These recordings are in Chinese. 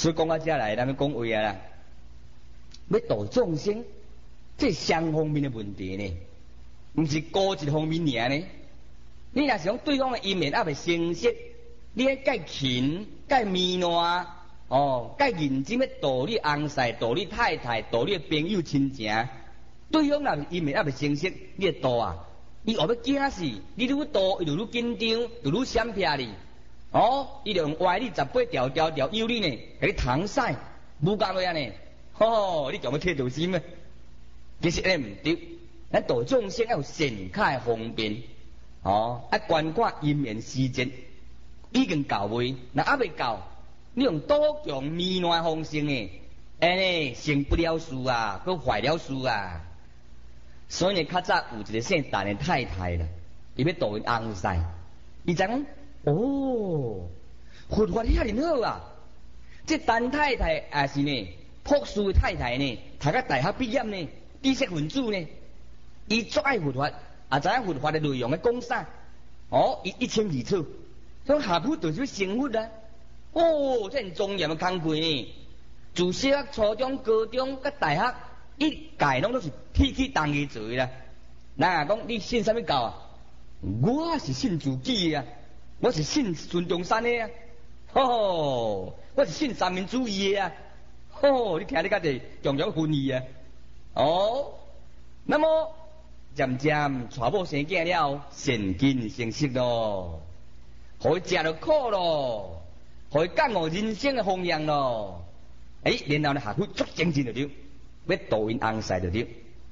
所以讲到这来，咱们讲话啊啦，要度众生，这双方面的问题呢，唔是孤一方面尔呢。你若是讲对方的因缘还未成熟，你要介勤、介绵烂，介认真要度你翁婿、度你太太、度你朋友亲情。对方若是因缘还未成熟，你会度啊？伊后要惊死，你愈度，伊就愈紧张，就愈闪避你。伊就用歪你18条诱你呢，给你搪塞，无干落啊呢。你仲要铁道心啊？其实咧唔对，咱度众生要有善巧方便。观看因缘时节，已经到位，若还未到，你用多强糜烂方式呢？安尼成不了事啊，佮坏了事啊。所以呢，较早有一个姓陈的太太啦，伊要度因翁婿，伊知讲佛法遐尼好啊！这陈太太也是呢，朴素的太太呢，读到大学毕业呢，知识分子呢，伊最爱佛法。知影佛法的内容的讲啥？伊一清二楚。所以下铺就是要成佛啊！这很庄严的工课呢。自小学、初中、高中、甲大学，一概拢都是铁去当去做啦。那讲你信啥物教啊？我是信自己啊，我是信孙中山的啊。我是信三民主义的啊。你听你家己强强分异啊。那么。渐渐娶某生囝了，善根成熟咯，互伊食着苦咯，互伊感悟人生的方向咯。然后呢，下去足精进就对，要度因翁婿就对。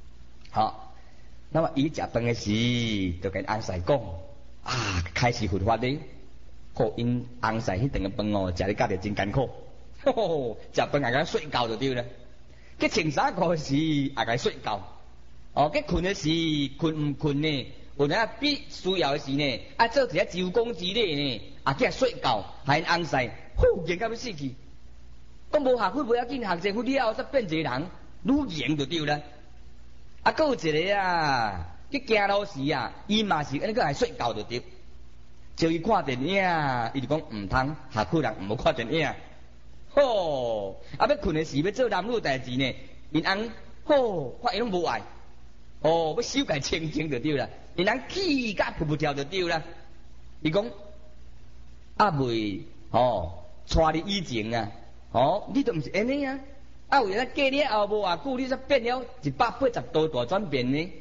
那么伊食饭的时，就跟翁婿讲开始佛法咧，因翁婿迄顿的饭食咧家己真艰苦，食饭也甲睡觉就对啦。去穿衫裤时也甲睡觉。去困的时困唔困呢？有阵必需要的时呢，做一下周公之礼呢，去睡觉，害翁婿闲到要死去。讲无学不要紧，学者佛了，则变一个人，愈闲就对啦。还有一个去行路时伊嘛是安尼个来睡觉就对。叫伊看电影，伊就讲唔通，学佛人唔好看电影。要困的时要做男女代志呢，因翁看伊拢无爱。要修改清净就对啦，你人气甲噗噗跳就对啦。伊讲未带你以前啊，你都毋是安尼啊。为了过了后无久，你则变了180度大转变呢。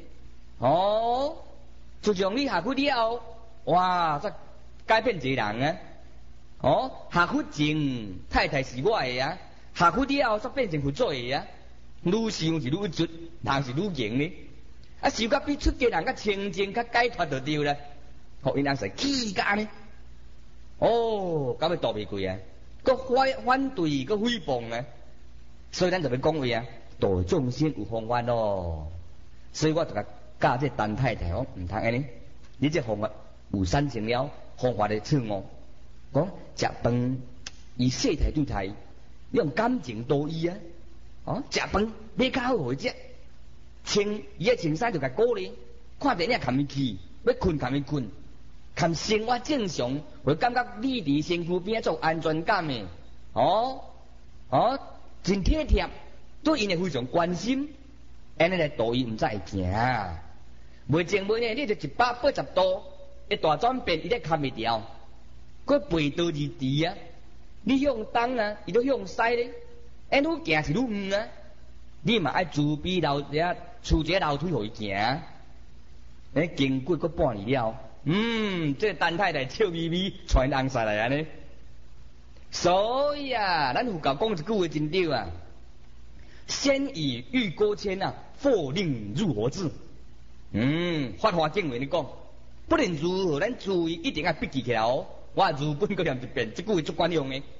就像你下去了后，则改变一个人啊。下去前太太是我的啊，下去了后则变成佛祖的啊。愈想是愈绝，人是愈型呢。想甲比出家人较清净、较解脱就对啦。因翁婿气甲呢？到尾度袂过啊，佮反对、佮诽谤啊。所以咱就要讲话度众生有方法咯。所以我就甲教这陈太太讲，唔通安尼。你这方法有产生了，方法的错误。讲食饭以色态对待，用感情度伊啊。食饭买较好互伊食。伊穿衫就甲鼓励，看电影含伊去，要困含伊困，含生活正常，会感觉你伫身躯边做安全感的。真体贴，对因会非常关心，安尼来度伊，毋知会行。袂前袂呢，你就180度一大转变，伊咧看袂掉，佮背道而驰啊！你向东啊，伊都向西咧，愈行是愈远啊！你嘛爱自卑留者，厝一个楼梯互伊行。经过个半年了，这陈太太笑眯眯传翁婿来安尼。所以咱佛教讲一句话真对啊，先以欲钩牵或令入佛智。法华经文你讲，不论如何，咱注意一定要笔记起来哦。我如本个念一遍，这句话足管用的。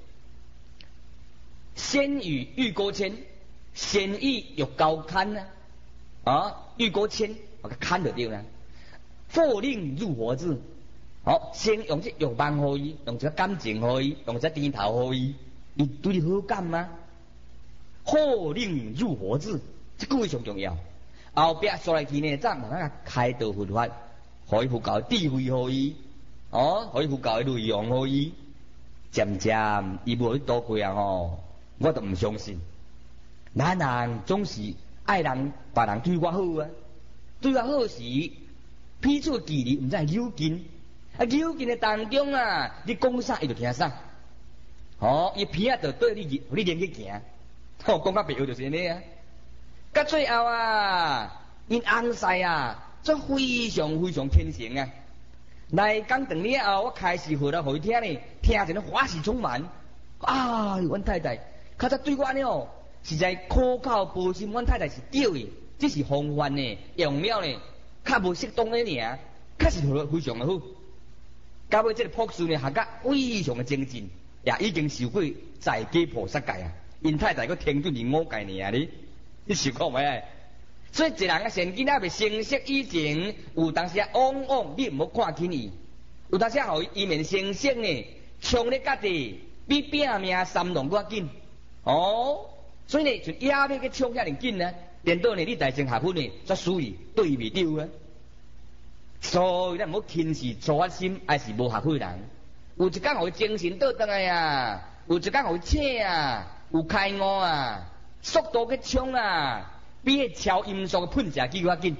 先以欲钩牵。先以欲交牵欲钩牵，牵就对啦。或令入佛智，先用这欲望互伊，用这感情互伊，用这低头互伊，伊对你好感吗？或令入佛智，这句非常重要。后壁说来去呢，则慢慢开导佛法，互伊佛教智慧互伊，互伊佛教的内容互伊，渐渐伊无去多过我都唔相信。咱人总是爱人别人对我好啊，对我好时，彼此距离唔知扭近，扭近的当中啊，你讲啥伊就听啥。伊偏啊就对你连去行，讲到白话就是安尼啊。到最后啊，因翁婿啊，则非常非常虔诚啊。来讲长了后，我开始互伊听呢，听成欢喜充满。阮太太，较早对我呢实在苦口婆心，阮太太是对的，只是方法呢用了呢，较无适当的尔，确实非常的好。到尾这个博士呢，学甲非常的精进，也已经受过在家菩萨戒啊。因太太佫听准第五戒尔你想看未？所以一人啊，善囡仔未成熟以前，有当时啊，往往你唔好看轻伊，有当时互伊面成熟呢，冲咧家己比拼命3浪搁紧。所以呢，就也要去冲遐尼紧呢，连到呢你大乘下分呢，则属于对袂着啊。所以咱唔好轻视初发心，还是无学会人。有一天互伊精神倒转来啊，有一天互伊醒啊，有开悟啊，速度去冲啊，比迄超音速的喷射机较紧。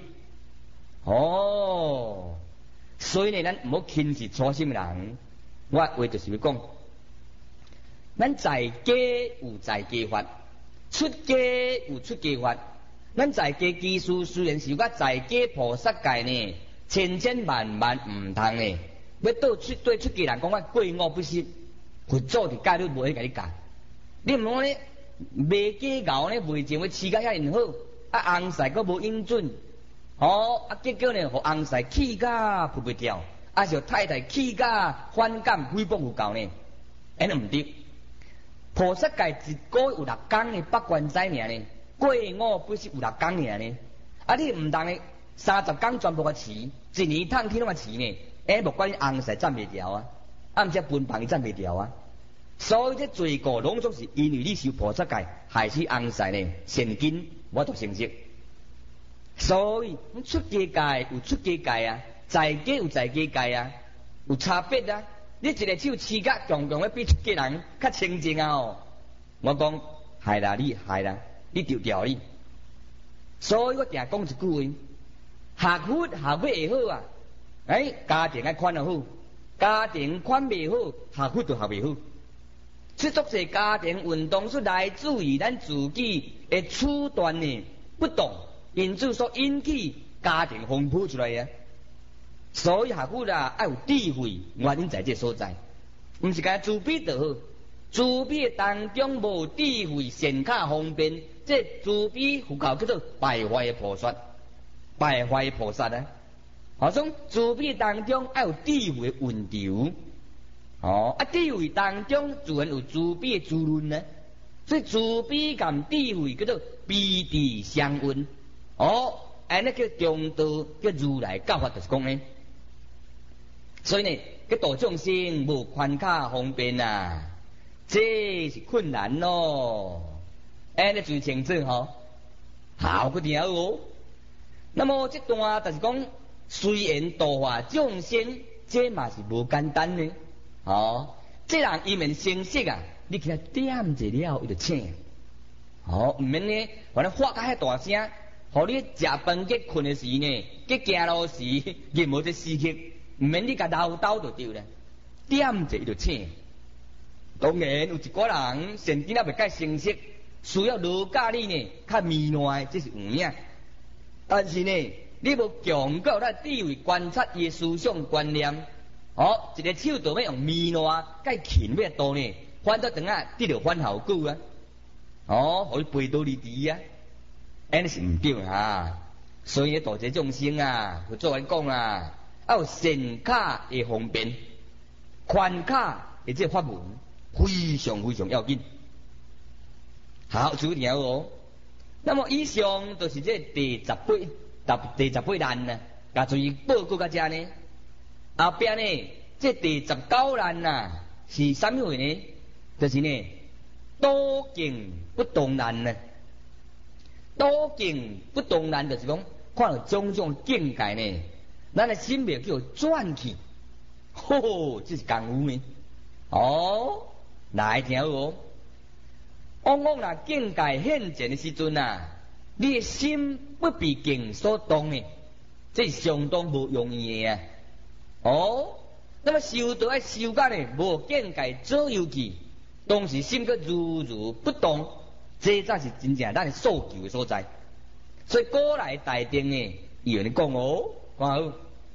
所以呢，咱唔好轻视初心的人。我话就是要讲，咱在家有在家法，出家有出家法。咱在家技术虽然是有甲在家菩萨戒呢，千千万万唔通呢。要对出家人讲我过午不食，佛祖伫戒律无去甲你教。你唔好呢卖假牛呢，卖情要饲甲遐尼好，翁婿佫无应准，结果呢，互翁婿气甲扑袂掉，是太太气甲反感诽谤有够呢，安尼唔对。菩萨戒一个有6天呢，八关斋尔呢，过午不食有6天尔呢，你唔当呢30天全部个饲，一年通天拢个饲呢，无管翁婿占袂掉啊，毋则分房伊占袂掉啊。所以这罪过拢总是因为你受菩萨戒，害死翁婿呢，善根无得成熟。所以出家戒有出家戒啊，在家有在家戒啊，有差别啊。你一个手持甲强强要比出家人较清净啊我讲害啦，你害啦，你丢掉你。所以我定讲一句话：学佛学法会好啊，家庭爱管得好，家庭管袂好，学佛就学袂好。这足侪家庭运动是来自于咱自己的处断呢不当，因此所引起家庭风波出来啊。所以学佛啦，要有智慧，原因在这所在，唔是讲自卑就好。自卑当中无智慧，善巧方便，这自卑佛教叫做败坏的菩萨，败坏的菩萨啊。从自卑当中要有智慧的运筹。智慧当中自然有自卑的滋润呢，所以自卑跟智慧叫做彼此相运。安尼叫中道，叫如来教法，就是讲呢。所以呢，个度众生无宽巧方便啊，这是困难咯。安尼最清楚好不定那么这段就是讲，虽然度化众生，这嘛是无简单呢。这人伊面成色啊，你给他点一了，伊就醒。唔免呢，反正发甲遐大声，互你食饭结困的时呢，结行路时，亦无这时刻，唔免你甲唠叨就对了，点一伊就醒。当然有一寡人善根仔袂介成熟，需要罗教你呢，较迷乱，这是有影。但是呢，你无强够咱智慧观察伊的思想观念。一个手都要用面烂，介勤要多呢，反倒等下得到反效果啊！互伊背道而驰啊，安尼是唔对啊。所以度这众生啊，就做来讲啊，要有善巧的方便，宽巧的这法门非常非常要紧。好，注意那么以上就是这第18难呢，甲注意报告到这呢。后边呢，这第19难呐，是啥物呢？就是呢，多境不动难呢。多境不动难，就是讲看到种种境界呢，咱的心袂叫转去。这是功夫呢。来听往往若境界现前的时阵啊，你的心不被境所动的，这是相当无容易的啊。哦，那么修道要修到呢，无境界左右去，当时心个如如不动，这才是真正咱的所求的所在。所以古来大定呢，伊有人讲哦，看好，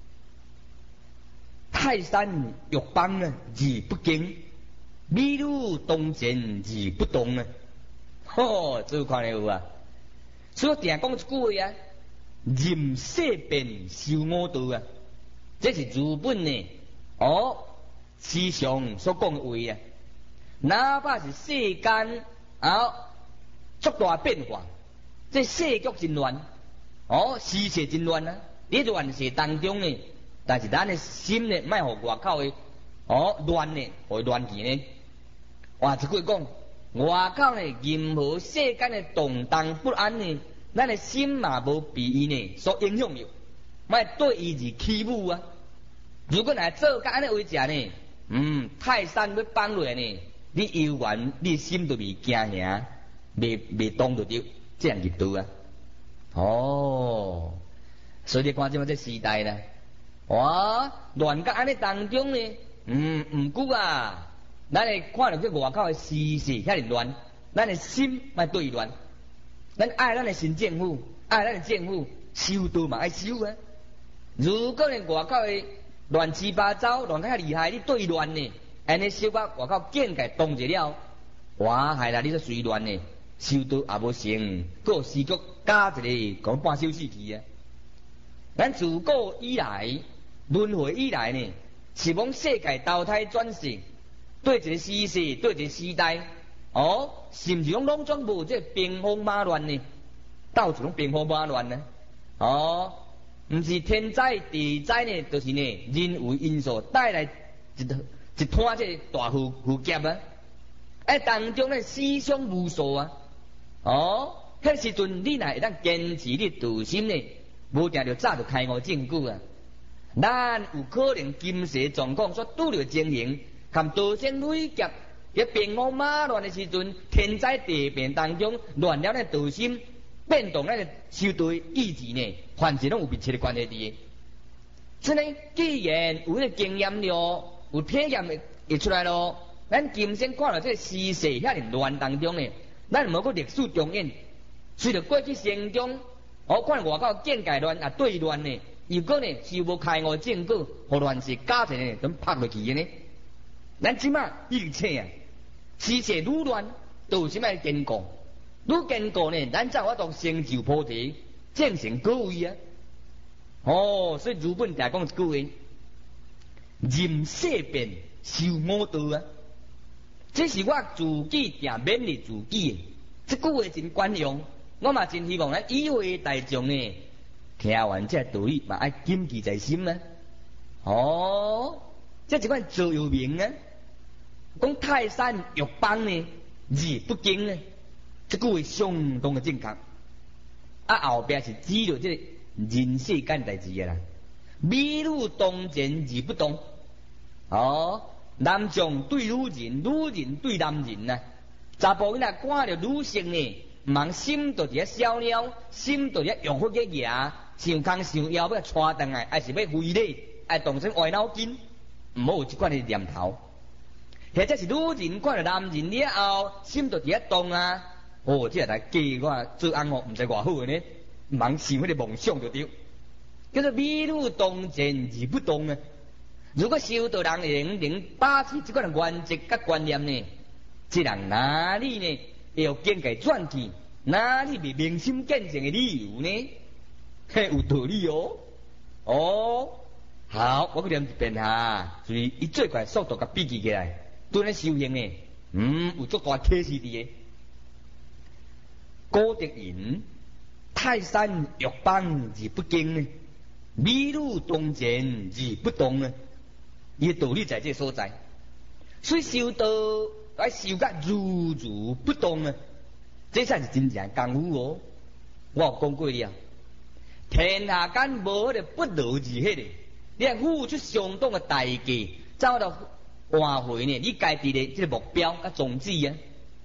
泰山玉邦呢，而不惊；美女当前而不动啊。吼，这有看得有啊。所以我定讲一句话啊，任世变修我道啊，这是日本呢思想所讲的话啊。哪怕是世间足大变化，这世局真乱，时势真乱啊。伫乱世当中呢，但是咱的心呢，莫互外口的乱呢，互乱去呢。话一句讲，外口呢，任何世间的动荡不安呢，咱的心嘛无被伊呢所影响着，莫对伊而起舞啊。如果来做甲安尼为食呢，泰山要放落呢，你游玩，你心都未惊吓，未动着着，这样入道啊。所以你看即马这时代啦，乱甲安尼当中呢，毋久啊，咱会看到这外口的时势遐尼乱，咱的心莫对乱。咱爱咱的新政府，爱咱的政府，修道嘛爱修啊。如果呢外口的乱七八糟，乱得遐厉害，你对乱呢，安尼小可外口境界动一了，害啦，你说随乱呢，修道也无成，个时局加一个讲半小时去啊。咱自古以来，轮回以来呢，是往世界投胎转世，对一个时势，对一个时代，是毋是讲拢总无这兵荒马乱呢？到处拢兵荒马乱呢？毋是天灾地灾呢，就是呢人为因素带来一摊这大富劫啊！当中呢死伤无数啊！迄时阵你若会当坚持你道心呢，无定着早就开悟证据啊！咱有可能今世状况所拄着情形，含道生累劫，也兵荒马乱的时阵，天灾地变当中乱了咱道心，变动咱的修道意志呢，凡事拢有密切的关系伫的。所以呢，既然有迄个经验了，有体验会出来咯，咱今生看到这个时势遐尼乱当中呢，咱无个历史重演，随着过去生中，看外口境界乱对乱呢，如果呢是无开悟证据，互乱世家庭呢，怎拍落去的呢？咱即马而且啊，时势愈乱，道心要坚固，愈坚固呢，咱才有法度成就菩提，正成果位啊！所以日本常讲一句话：任世变修我道啊！这是我自己定勉励自己的，这句话真管用。我嘛真希望咱以后大众呢，听完这道理嘛，爱谨记在心啊！这一款座右铭啊，讲泰山玉邦呢，而不惊呢，这句话相当的正确。后边是指着这个人世间代志的啦。美女当前而不动，男将对女人，女人对男人呐。查甫囡仔看着女性呢，茫心就伫遐小鸟，心就伫遐用火去夹，想空想腰要带转来，还是要飞咧，爱动身歪脑筋，唔好有即款的念头。或者是女人看着男人了后，心就伫遐动啊，这来嫁我做翁唔知偌好呢，茫想迄个梦想就对。叫做美女当前而不动啊！如果修道人能把持这款原则甲观念呢，这人哪里呢会有境界转去，哪里未明心见性的理由呢？有道理哦。好，我念一遍哈，所以伊最快速度甲笔记起来，对咱修行呢，有足大启示伫的。古德言：泰山玉邦而不惊呢，美女当前而不动呢。伊的道理在这所在，所以修道要修甲如如不动啊，这才是真正功夫哦。我有讲过了，天下间无迄个不劳而迄个，你要付出相当的代价，才到换回呢你家己的这个目标甲宗旨啊。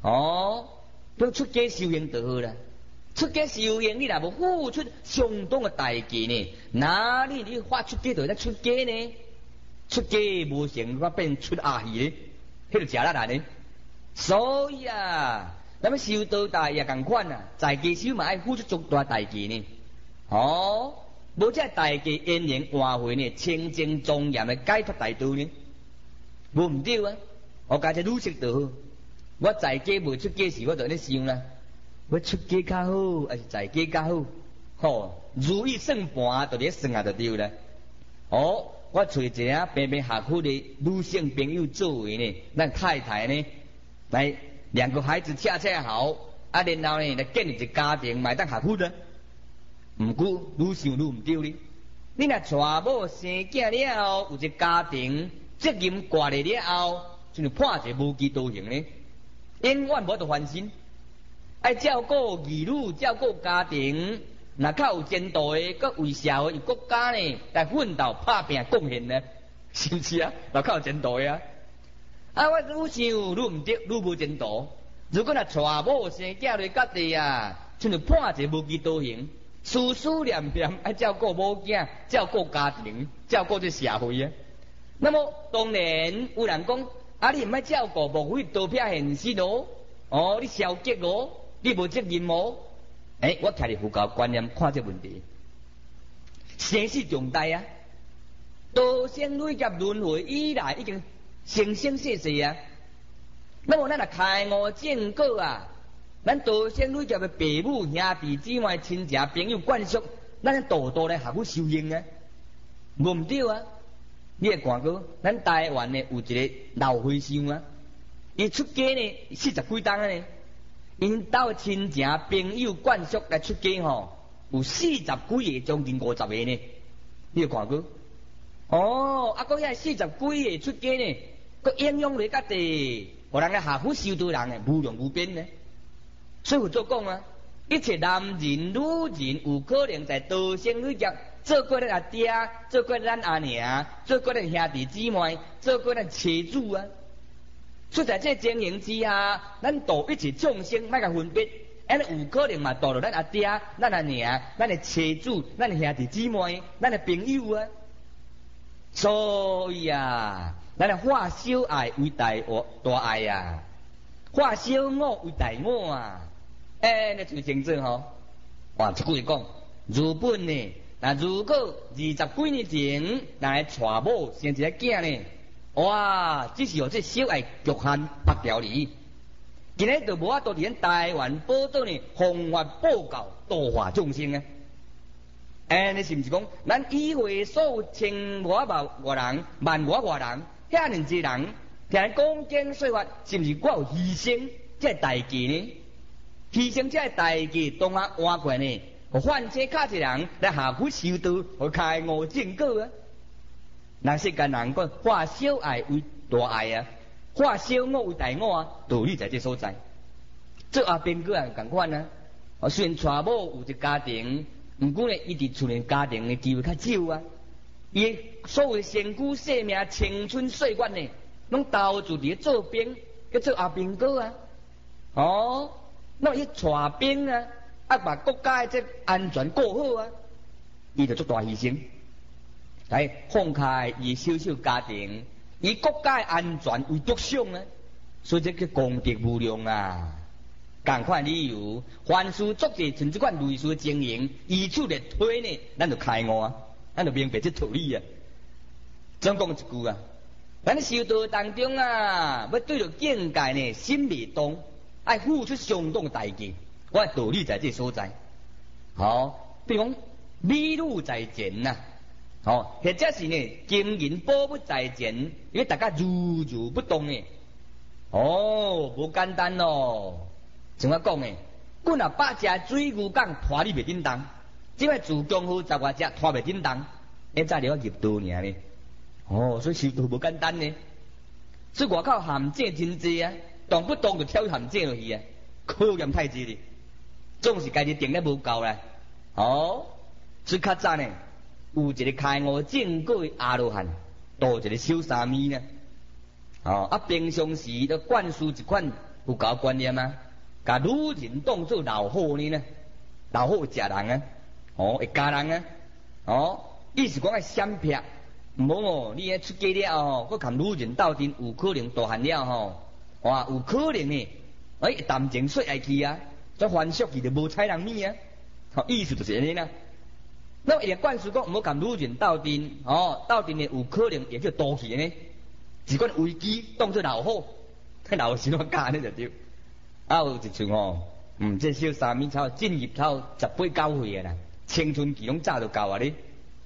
哦，要出家修行就好啦。出家修行，你若无付出相当的代价呢，哪里你发出家就得出家呢？出家无成，我变出阿鱼咧，迄就食力难呢。所以啊，咱们修道大也共款啊，在家修嘛爱付出足大代价呢。哦，无这代价因缘换回呢，清净庄严的解脱大道呢，无毋对啊。我家这女色就好，我在家无出家时，我就咧想啦，我出家较好，还是在家较好？吼，如意算盘，就咧算啊，就对啦。哦，我找一个平平合适的女性朋友作为呢，咱太太呢，来两个孩子恰恰好，啊，然后呢来建立一个家庭，嘛当合适啊。毋过愈想愈毋对哩，你若娶某生囝了后，有一个家庭责任挂咧了后，就判一个无期徒刑呢，永远无得翻身。爱照顾儿女，照顾家庭，若较有前途的，佮为社会、为国家呢来奋斗、打拼、贡献呢，是毋是啊？若较有前途的啊！啊，我愈想愈毋对，愈无前途。如果若娶某生囝落家己啊，就判一个无期徒刑。思思念念爱照顾某囝，照顾家庭，照顾这社会啊。那么当然有人讲，啊，你唔爱照顾，无非多撇现实咯。哦，你消极咯，你无责任哦。我徛伫佛教观念看这问题，生死重大啊！多生累劫轮回以来，已经生生世世啊。那么咱若开悟正果啊！咱多生累劫的父母、兄弟姊妹、亲戚、朋友、眷属，咱多多来学去修行啊，无毋对啊！你会看过，咱台湾呢有一个老和尚啊，伊出家呢40几冬啊呢，因兜亲戚、朋友、眷属来出家吼，有40几个，将近50个呢。你有看过？哦，啊，遐40几个出家呢，佮应用咧家己，互人来学府修道人诶，无量无边呢。所以佛祖讲啊，一切男人、女人有可能在多生累劫做过咱阿爹，做过咱阿娘，做过咱兄弟姊妹，做过咱妻子啊。所以在这情形之下，咱度一切众生，莫甲分别，安尼有可能嘛度到咱阿爹、咱阿娘、咱的妻子、咱的兄弟姊妹、咱的朋友啊。所以啊，咱的化小爱为大爱啊，化小我为大我啊。那就清楚吼。哇，这句讲，日本呢，那如果20几年前，来娶某生一个囝呢，哇，只是有这小爱局限北条里，今日就无法度伫咱台湾报道呢，弘法布教，度化众生啊。你是毋是讲，咱议会所有千外外人、万外人，遐尼济人，听人讲经说法，是毋是我有牺牲这代价呢？牺牲这代价，当下换过呢，互换这卡一人来下苦修道，互开悟正果啊！那世间人讲化小爱为大爱啊，化小我为大我啊，道理在这所在。这阿边个人共款啊，虽然娶某有一个家庭，毋过呢，伊伫厝内家庭的机会较少啊。伊所谓身躯性命、青春岁月呢，拢投注伫做兵，叫做阿兵哥啊。哦。那伊带兵啊，把国家的这安全顾好啊，伊就做大牺牲，来放开伊小小家庭，以国家的安全为着想啊，所以这叫功德无量啊。同款理由，凡事作者像这款类似的经营，以此来推呢，咱就开悟啊，咱就明白这道理啊。总讲一句啊，咱修道当中啊，要对着境界呢，心未动。爱付出相当的代价，我的道理在这所在。好，比如讲美女在前呐，好，或者是呢金银宝物在前，因为大家如如不动的。哦，无简单咯。像我讲的，阮若百只水牛港拖你袂叮当，即摆自强号10外只拖袂叮当，早了我入道尔呢。哦，所以修道无简单呢。所以外口陷阱真济啊。动不动就跳陷阱落去啊！考验太济哩，总是家己定得无够啦。哦，所以较早呢，有一个开悟正果的阿罗汉，度一个小沙弥呢。哦，平常时都灌输一款有搞观念啊，甲女人当做老虎呢，老虎食人啊，会加人啊，意思讲爱闪避，唔好你出家了佮同女人斗阵，有可能大汉了哇，有可能呢，谈情说爱去啊，再反俗去就无睬人物啊，意思就是安尼啦。那么也灌输讲唔好同女人斗阵，斗阵呢有可能也叫多去呢，只管危机当做老虎，老是我教呢就对。有一阵这小三米草进入头18、19岁啦，青春期拢早就到啊咧。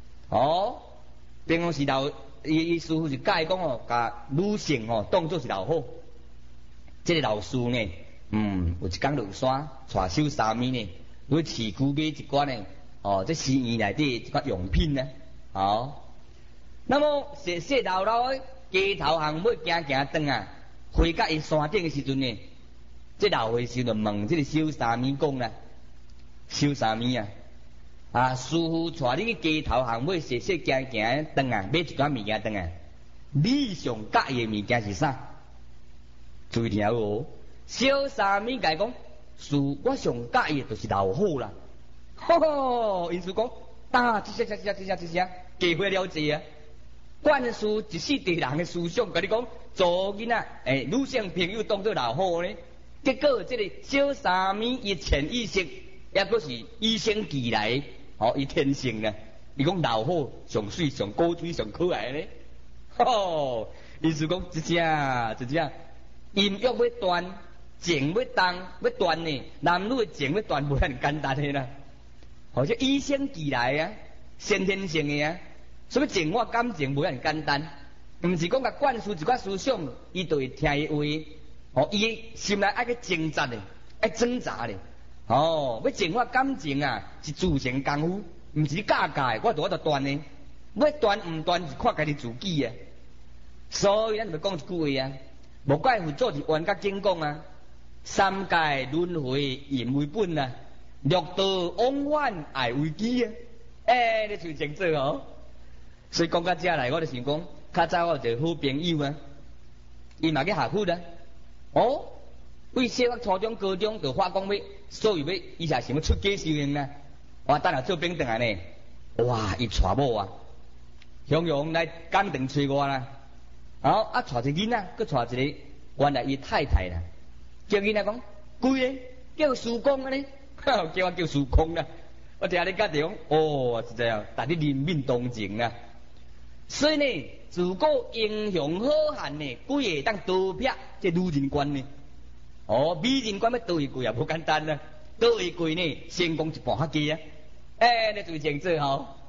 平常时伊师傅就教伊讲甲女性当作是老虎。这个老师呢，有一天落山，带小三米呢，去市区买一寡呢，这寺院内底一寡用品呢，那么细老的街头巷尾行转啊，回到伊山顶的时阵呢，这老和尚就问这个小三米讲啦，小三米师傅带你去街头巷尾细行转啊，买一寡物件转啊，你上介意的物件是啥？注意听小三米甲伊讲，我上介意的就是老虎啦。因此讲，这些，机会了解啊。灌输一世地人的思想，甲你讲，做囡仔女性朋友当做老虎呢。结果这个小三米伊潜意识，也阁是与生俱来，伊天性呢。伊讲老虎上水、上高水、上可爱呢。意思讲一只。音乐要断，情要断呢，男女的情要断，无遐简单的啦。这与生俱来啊，先天性的啊，什么情话感情无遐简单，唔是讲甲灌输一寡思想，伊就会听伊话，伊心内爱去挣扎的，爱挣扎的，要净化感情啊，是自成功夫，唔是假的，我就断呢，要断唔断是看家己自己啊。所以咱就讲一句话啊。无怪佛祖是冤甲经讲啊，三界轮回缘为本啊，六道往返爱为基啊，你就清楚所以讲到这来，我就想讲，较早我有一个好朋友啊，伊嘛去学佛啊，为小学、初中、高中就发讲所以伊才想要出家修行啊，我等下做兵回来呢，哇，伊娶某啊，雄雄来港城找我啦。带一个囡仔，佮带一个原来伊太太啦，叫囡仔讲，贵咧，叫叔公啊咧，叫我叫叔公啦。我听你家己讲，是这样，但你人命同情啊。所以呢，自古英雄好汉呢，几个当刀劈这女人关呢？美人关要倒一贵也无简单啦，倒一贵呢，成功一半较低啊。你最清楚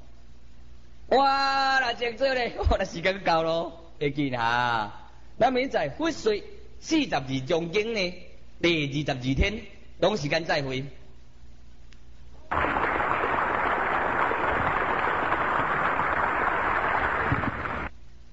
哇，那清楚咧，那时间到咯。会记咱们在佛岁42章经呢，第22天，同时间再会。